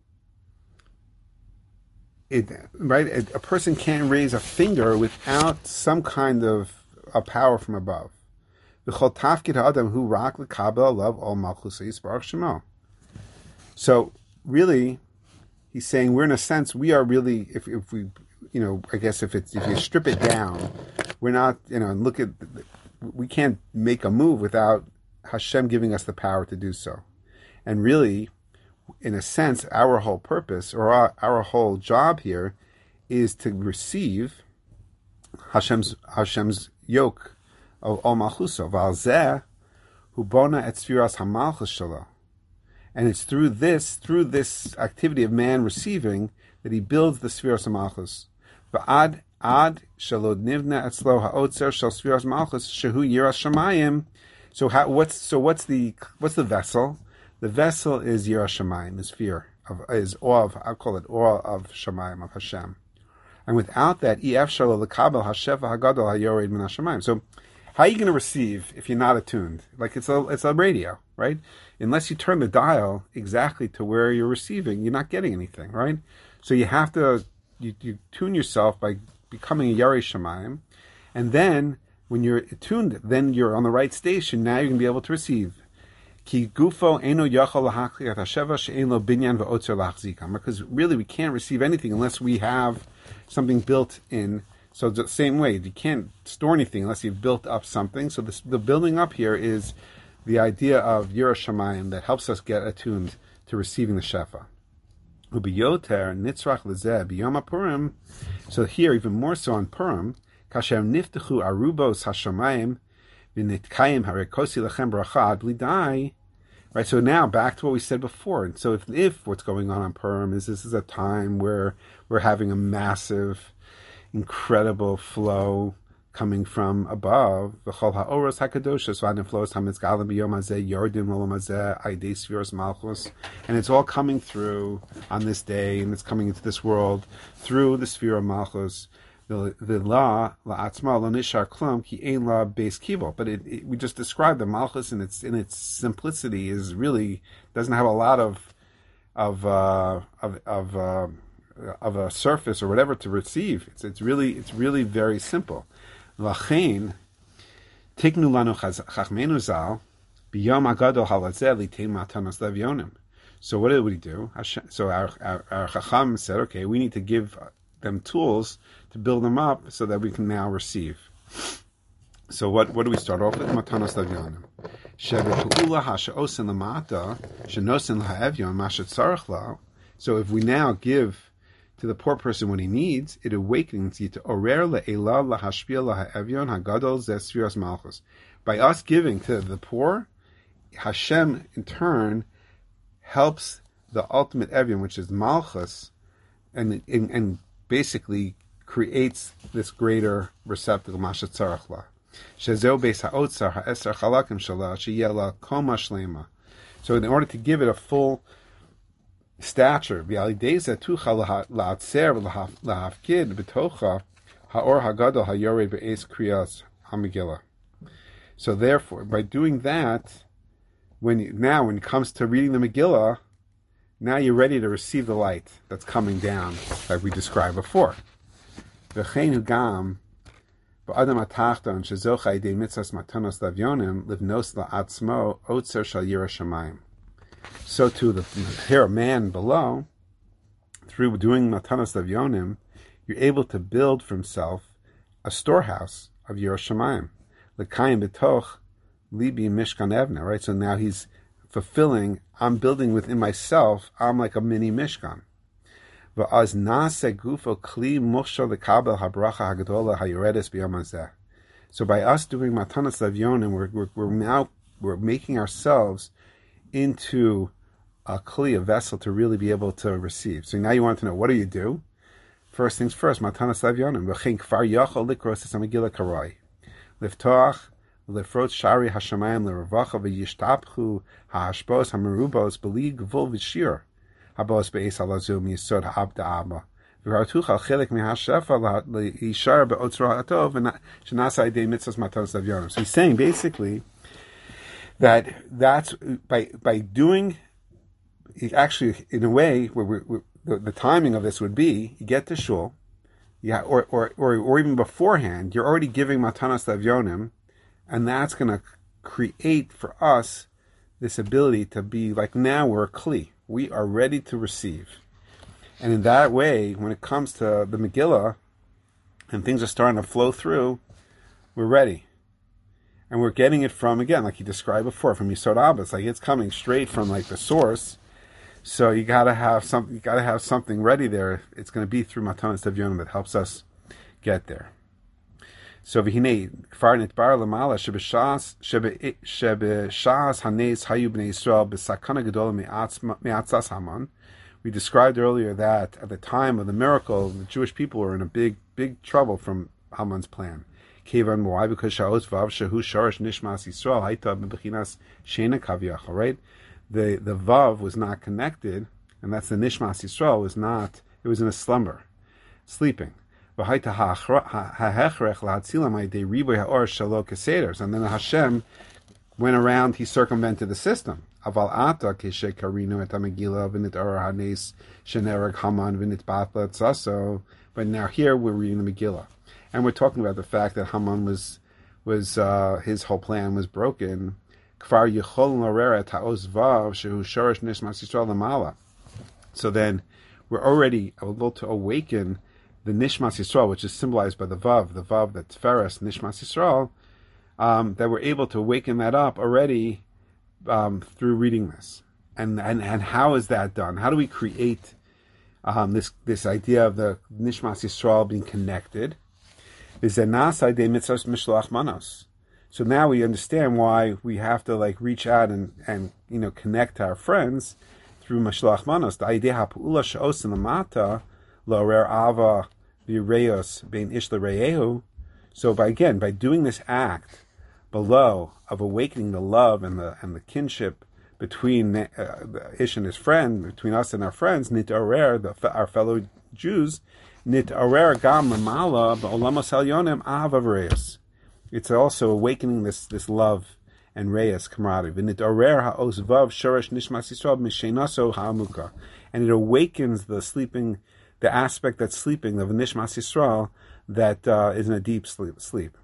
it, right, a person can't raise a finger without some kind of a power from above. So really, he's saying we're in a sense we are really if if we you know I guess if it's if you strip it down, we're not you know and look at we can't make a move without Hashem giving us the power to do so, and really, in a sense, our whole purpose or our, our whole job here is to receive Hashem's Hashem's yoke of Ol Malchuso Valzeh Hu Bona Et Sfiras Hamalchus Shelo. And it's through this, through this activity of man receiving, that he builds the Sfiras HaMalchus. V'ad ad shalod nivna etzlo ha'otzer shel Sfiras Malchus shehu yiras shamayim. So how, what's so what's the what's the vessel? The vessel is yiras shamayim, is fear of is awe of I'll call it awe of shamayim of Hashem. And without that, ef shalo lekabel hashefa hagadol hayored min hashamayim. So how are you going to receive if you're not attuned? Like it's a it's a radio, right? Unless you turn the dial exactly to where you're receiving, you're not getting anything, right? So you have to you, you tune yourself by becoming a Yarei Shamayim, and then when you're attuned, then you're on the right station. Now you can be able to receive. Ki gufo eno yachol lahachzik hasheva she'en lo binyan ve'otzer lahachzikam. Because really we can't receive anything unless we have something built in So the same way, you can't store anything unless you've built up something. So this, the building up here is the idea of Yira Shamayim that helps us get attuned to receiving the Shefa. Ubiyoter nitzrach lezeh b'yom Purim. So here, even more so on Purim, kasher niftechu arubos hashamayim v'nitkayim harekosi lechem bracha blidai. Right. So now back to what we said before. And so if if what's going on on Purim is this is a time where we're having a massive, incredible flow coming from above, v'chol ha'oros hakadoshos v'adin flows hamitzgalim b'yom hazeh yordim l'olam hazeh aidei sfiros malchus, and it's all coming through on this day, and it's coming into this world through the sphere of malchus. The the la la'atzma lo nishar klum ki ein la beis kibul. But it, it, we just described the malchus in its in its simplicity is really doesn't have a lot of of uh, of of uh, of a surface or whatever to receive. It's it's really it's really very simple. Lachein tiknu lanu chachmenu zal biyom agadol halazeh litain matanos levyonim. So what did we do? So our, our our chacham said, okay, we need to give them tools to build them up so that we can now receive. So what what do we start off with? Matanos levyonim. Shebe'ula hasha'osin lamata shenosin la'evyon mashet tzarich la. So if we now give to the poor person what he needs, it awakens you to orer le'ela lahashpia laha'evyon hagadol zeh sfiras malchus. By us giving to the poor, Hashem in turn helps the ultimate evyon, which is malchus, and and, and basically creates this greater receptacle mashet tzarich la. Shezeu beis ha'otzar ha'eser chalakim shala sheyeh la koma shlema. So in order to give it a full stature, v'alidei tucha la'atzer v'lahafkid b'tocha ha'or hagadol ha'yorei be'es kriyas ha'megillah. So therefore, by doing that, when you, now when it comes to reading the Megillah, now you're ready to receive the light that's coming down, like we described before. V'chein hugam ba'adam atachton shezocha idei mitzvahs matanos lavyonim livnos la'atzmo otzer shal yira shamayim. So too, the here a man below, through doing matanos lavyonim, you're able to build for himself a storehouse of yira shamayim. L'kayim b'toch libi mishkan evna. Right. So now he's fulfilling. I'm building within myself. I'm like a mini mishkan. V'az nase gufo kli mushal lekabel habracha hagadola hayoredes b'yom hazeh. So by us doing matanos lavyonim, we're, we're we're now we're making ourselves into a kli, a vessel to really be able to receive. So now you want to know, what do you do? First things first, matanos lavyonim. V'chein kfar yachol likros es hamegillah karoi. Liftoach lefrot shari hashamayim lerevacha v'yishtapchu ha'ashpos hamerubos b'li gvul v'shir habos be'es halazum yisod ha'abda abba v'hartucha chelik mihashefa le'ishar be'otzro ha'atov v'shenasa idei mitzvahs matanos lavyonim. So he's saying basically that that's by by doing, actually in a way where we, we, the, the timing of this would be, you get to shul, yeah, or or or, or even beforehand, you're already giving matanos lavyonim, and that's going to create for us this ability to be like, now we're a kli, we are ready to receive, and in that way, when it comes to the Megillah, and things are starting to flow through, we're ready. And we're getting it from, again, like you described before, from Yisod Abba. It's like it's coming straight from like the source. So you gotta have some, you gotta have something ready there. It's going to be through Matanos Lavyonim that helps us get there. So v'hinei kfar nitbar lamala shebeshas shebeshas hanes hayu bnei Yisrael b'sakana gedola me'atzas Haman. We described earlier that at the time of the miracle, the Jewish people were in a big, big trouble from Haman's plan. Kevan, why? Because Sha'os Vav Shehu Shorish Nishmas Yisrael Haita Bechinas Shena Kaviyach. Right, the the Vav was not connected, and that's the Nishmas Yisrael was not. It was in a slumber, sleeping. V'Haita Ha'Hechrech LaHatzilam Ha'Idei Riboy Ha'or Shalo Keseders, and then Hashem went around. He circumvented the system. Aval Ata Keshe Karinu Et HaMegillah V'Nit Or Hanes Shenereg Haman V'Nit Batla Tzaso. But now here we're reading the Megillah. And we're talking about the fact that Haman was, was uh, his whole plan was broken. So then we're already able to awaken the Nishmas Yisrael, which is symbolized by the Vav, the Vav, the Tiferes, Nishmas Yisrael, um, that we're able to awaken that up already um, through reading this. And, and and how is that done? How do we create um, this this idea of the Nishmas Yisrael being connected? Is the Nasai de Mitzvos Mishloach Manos. So now we understand why we have to like reach out and, and you know connect to our friends through Mishloach Manos. The idea ha'pu'ula she'osin l'mata lo'rer ava v'reos bein ish l'reyehu. So by again by doing this act below of awakening the love and the and the kinship between uh, Ish and his friend, between us and our friends, nitarer, the our fellow Jews, nitarer gam lemala ba'olamos elyonim ahava v'reos. It's also awakening this this love and reyes camaraderie. V'nitarer ha'os vav shorish nishmas Yisrael mishenaso ha'amuka, and it awakens the sleeping, the aspect that's sleeping of nishmas Yisrael that uh, is in a deep sleep. sleep.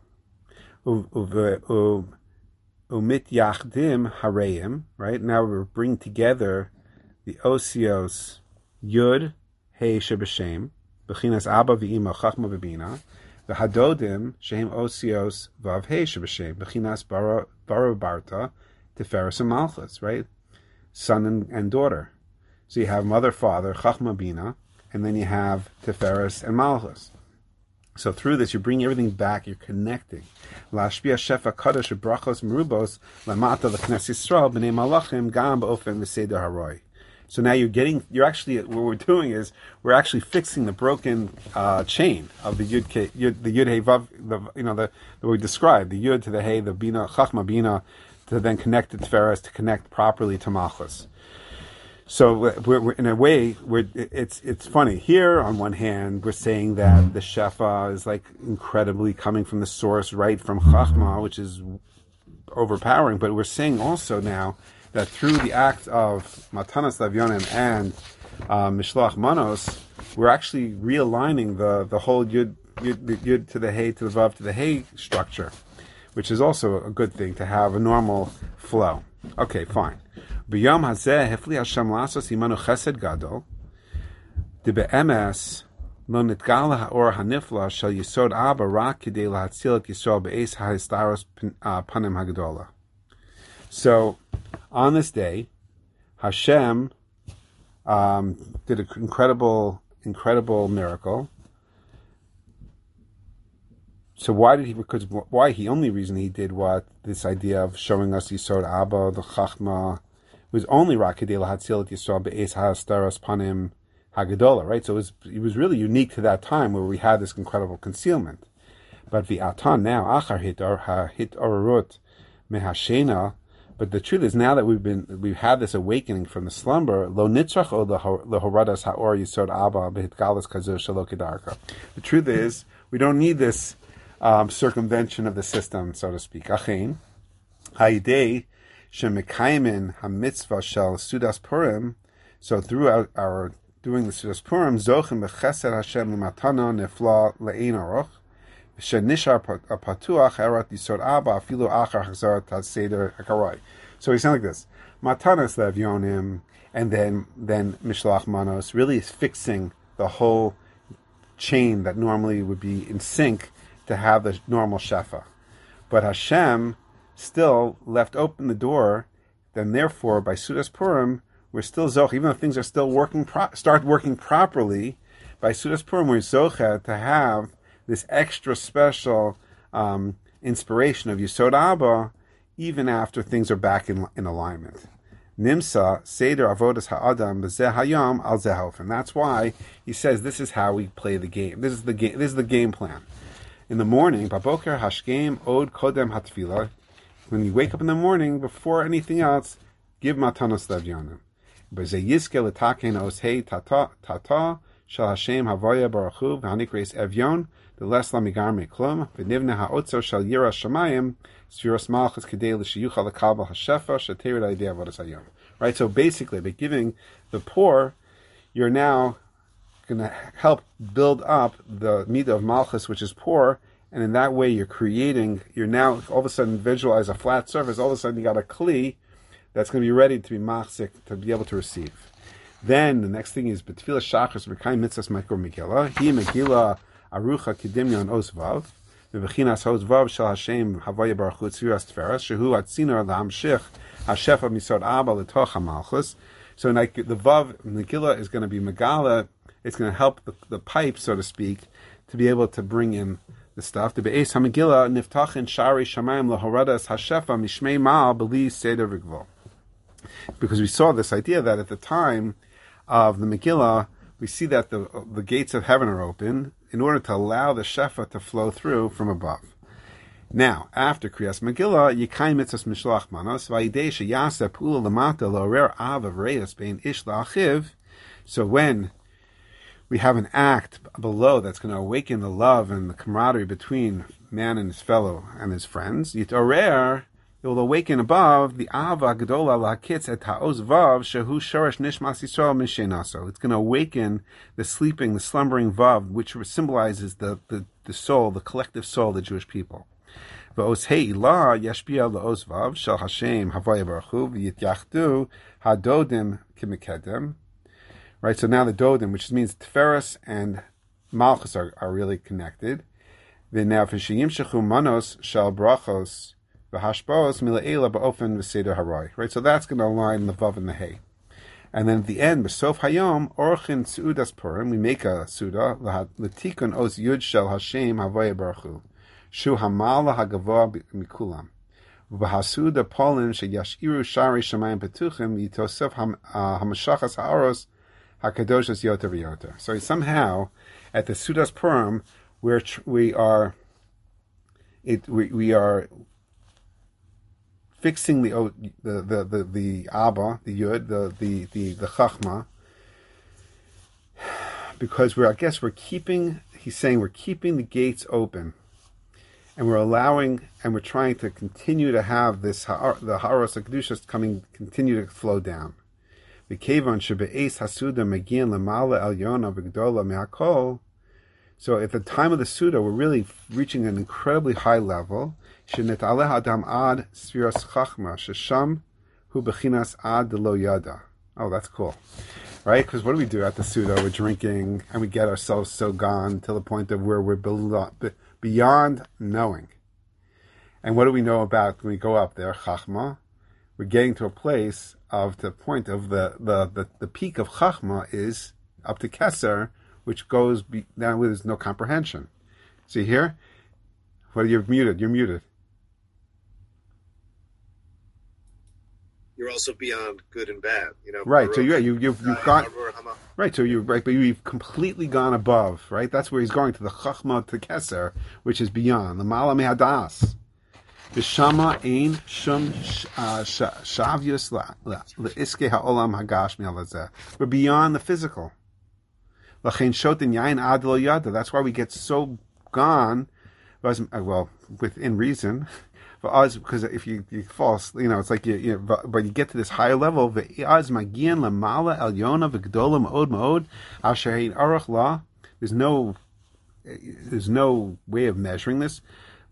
Umit yachdim hareim. Right now we're bringing together the osios yud hey shebashem bechinas abba v'ima chachma v'bina v'hadodim shehem osios vav hey shebashem bechinas bara bara barta tiferes and malchus. Right, son and, and daughter. So you have mother, father, chachma, bina, and then you have tiferes and malchus. So through this, you're bringing everything back. You're connecting. Lashpia shefa kadosh brachos merubos lamata l'knes Yisrael b'nei malachim gam b'ofen v'seder haroi. So now you're getting. You're actually what we're doing is we're actually fixing the broken uh, chain of the yud, ke, yud the yud hey vav. The you know the, the we described the yud to the hey the bina chachma bina to then connect to Tiferes to connect properly to malchus. So we're, we're in a way, we're, it's it's funny. Here, on one hand, we're saying that the Shefa is like incredibly coming from the source, right from Chachma, which is overpowering. But we're saying also now that through the act of Matanas Lavyonim and uh, Mishloach Manos, we're actually realigning the, the whole Yud, Yud, the Yud to the Hey to the Vav to the Hey structure, which is also a good thing to have a normal flow. Okay, fine. B'yom hazeh hefli Hashem lasos imanu chesed gadol. De be'emes lo nitgala ha'or hanifla shel yisod Abba rak kidei lahatzil et Yisrael be'es ha'histaros panim ha'gedola. So, on this day, Hashem um, did an incredible, incredible miracle. So why did he? Because why he? Only reason he did what this idea of showing us Yisod Abba, the Chachma, was only Rakidei Lahatzil et Yisrael be'es ha'astaros panim ha'gedola, right? So it was it was really unique to that time where we had this incredible concealment. But v'atan now achar hit or hit orut mehashena. But the truth is now that we've been we've had this awakening from the slumber. Lo nitzrach o lehoradas ha'or Yisod Abba behitgalas kazu shelo kedarka. The truth is we don't need this um, circumvention of the system, so to speak. Achein ha'idei shemekaymin hamitzvah shel Sudas Purim. So throughout our doing the Sudas Purim, zochim bechesed Hashem l'matana nefla le'ein aroch shenishar patuach erat Yisod Abba afilu achar chazarat haseder hakaroi. So we sound like this: Matanas Levyonim, and then then Mishloach Manos, really is fixing the whole chain that normally would be in sync to have the normal shefa. But Hashem still left open the door. Then therefore, by Sudas Purim, we're still zoch, even though things are still working, pro- start working properly. By Sudas Purim, we're zocha to have this extra special um, inspiration of Yisod Abba, even after things are back in, in alignment. Nimsa Seder Avodas Ha'adam B'zeh Hayom Al Zeh Hofen. That's why he says this is how we play the game. This is the game. This is the game plan. In the morning, Baboker Hashkem Od Kodem Hatfila. When you wake up in the morning, before anything else, give Matanos Levyonim. B'zeh Yizke L'Taken Os Hei Tata Tata Shal Hashem Havoya Baruch Hu V'Hanikreis Evyon. The less lamigar meklum, v'nivne ha'otzo shal yira shamayim, sfiros malchus kedei l'shiyucha l'kabel ha'shefa, sheterid idea avodas hayom. Right, so basically, by giving the poor, you're now going to help build up the midah of malchus, which is poor, and in that way you're creating, you're now all of a sudden visualize a flat surface, all of a sudden you got a kli that's going to be ready to be machzik, to be able to receive. Then the next thing is B'tfilas Shachris Mekayim Mitzvahs Mikro Megillah. He Megillah Arucha Kedimyon Osvav. V'bechinas Osvav Shel Hashem Havaya Baruch Hu Tzviras Tferas Shehu Atzinor L'Hamshich Hashefa Misod Abba L'Toch HaMalchus. So like the Vav Megillah is going to be Megala. It's going to help the, the pipe, so to speak, to be able to bring in the stuff. The Be'ez HaMegillah Niftachin Shari Shamayim L'Horadas Hashefa Mishmei Mal B'li Seder V'Gvol. Because we saw this idea that at the time of the Megillah, we see that the the gates of heaven are open in order to allow the Shefa to flow through from above. Now, after Kriyas Megillah, Yikayim Mitzvahs Mishloach Manos, Vayidei Sheyaseh Pula Lamata Lo'orer Av Avreis Bein Ish La'achiv. So when we have an act below that's going to awaken the love and the camaraderie between man and his fellow and his friends, Yitorer, it will awaken above the Ava Gedola Lakitz et Ha'oz Vav Shehu Shorish Nishmas Yisrael Mishenaso. It's going to awaken the sleeping, the slumbering Vav, which symbolizes the, the, the soul, the collective soul of the Jewish people. V'oz He'ilah Yashpia La'oz Vav Shel Hashem Havaya Baruch Hu V'yityachdu Hadodim Kimekedem. Right, so now the Dodim, which means Tiferes and Malchus are, are really connected. V'nao V'shiyim Shechu Manos Shel Brachos V'hashpos mila'ela ba'ofen v'seder harai. Right, so that's going to align the vav and the hay. And then at the end, b'sof hayom orchin suudas purim, we make a suda l'tikun oz yud shel Hashem havaya baruch hu shu hamala hagavoa mikulam v'hasuda polim sheyashiru shari shamayim petuchim yitosef hamashachas ha'aros hakadoshas yoter v'yoter. So somehow at the sudas purim, we're we are it we, we are fixing the the the the, the Abba, the Yud, the the the the Chachma, because we're I guess we're keeping. He's saying we're keeping the gates open, and we're allowing, and we're trying to continue to have this the Haros Hakedushas coming, continue to flow down. The Kevon shebe'es hasuda megin lemala elyona v'gdola me'akol. So at the time of the Suda, we're really reaching an incredibly high level. Shenet'aleh adam ad sfiras chachma shesham hu bechinas ad delo yada. Oh, that's cool, right? Because what do we do at the Suda? We're drinking, and we get ourselves so gone to the point of where we're beyond knowing. And what do we know about when we go up there? Chachma. We're getting to a place of the point of the the the, the peak of Chachma is up to Keser, which goes be, down where there's no comprehension. See here? Well, you're muted. You're muted. You're also beyond good and bad. You know. Right. So yeah, you you've you've gone. Right. So you're right, but you've completely gone above. Right. That's where he's going to the Chachma to Keser, which is beyond the Mala Mehadas. The Shama Ein Shum Shavyus LeIske Ha'olam Hagash Me'alazeh. We're beyond the physical. That's why we get so gone, well, within reason, for us, because if you, you fall, you know, it's like you, you know, but you get to this higher level. There's no, there's no way of measuring this.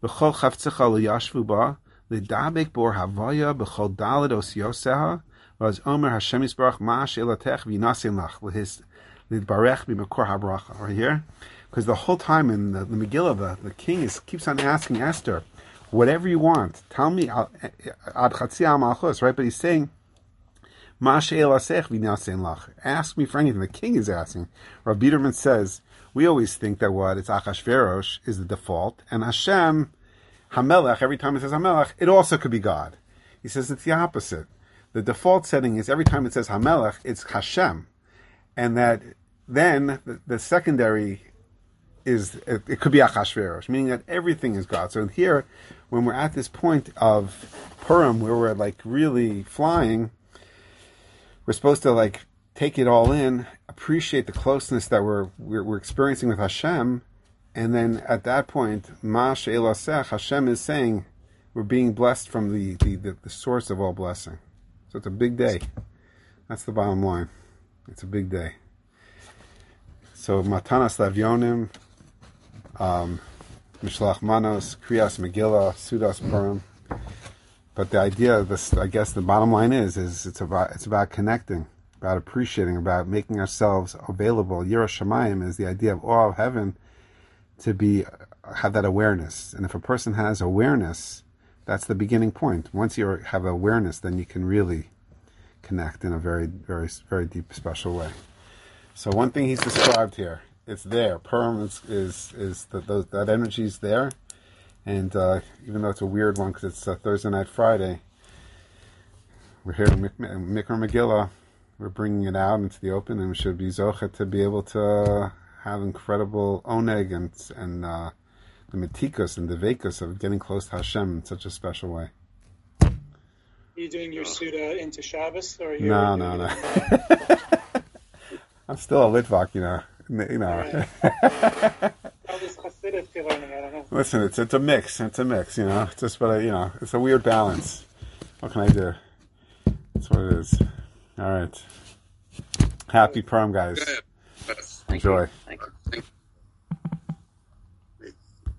Right here, because the whole time in the, the Megillah, the, the king is keeps on asking Esther, whatever you want, tell me ad chatzi malchus, right? But he's saying, ask me for anything. The king is asking. Rabbi Biderman says, we always think that what it's Achashverosh is the default, and Hashem Hamelech. Every time it says Hamelech, it also could be God. He says it's the opposite. The default setting is every time it says Hamelech, it's Hashem. And that then the, the secondary is, it, it could be Achashverosh, meaning that everything is God. So here, when we're at this point of Purim, where we're like really flying, we're supposed to like take it all in, appreciate the closeness that we're we're, we're experiencing with Hashem, and then at that point, Ma She'elasech, Hashem is saying, we're being blessed from the, the, the, the source of all blessing. So it's a big day. That's the bottom line. It's a big day. So Matanas Levyonim, um, Mishlach Manos, Kriyas Megillah, Sudas Purim. But the idea of this, I guess, the bottom line is, is it's about it's about connecting. about appreciating, about making ourselves available. Yira Shamayim is the idea of awe of heaven, to be have that awareness. And if a person has awareness, that's the beginning point. Once you have awareness, then you can really connect in a very, very, very deep, special way. So one thing he's described here, it's there. Purim is is, is the, those, that energy is there, and uh, even though it's a weird one because it's uh, Thursday night, Friday, we're here in Mik- Mikra Megillah. We're bringing it out into the open, and we should be zocha to be able to have incredible oneg and and uh, the metikus and the vekus of getting close to Hashem in such a special way. Are you doing your Suda into Shabbos? Or are you No, no, no. I'm still a Litvak, you know. You know. Right. How does Hasidic feel learning? I don't know. Listen, it's it's a mix. It's a mix, you know. It's just, but you know, it's a weird balance. What can I do? That's what it is. All right. Happy Purim, guys. Thank Enjoy. you. Thank you.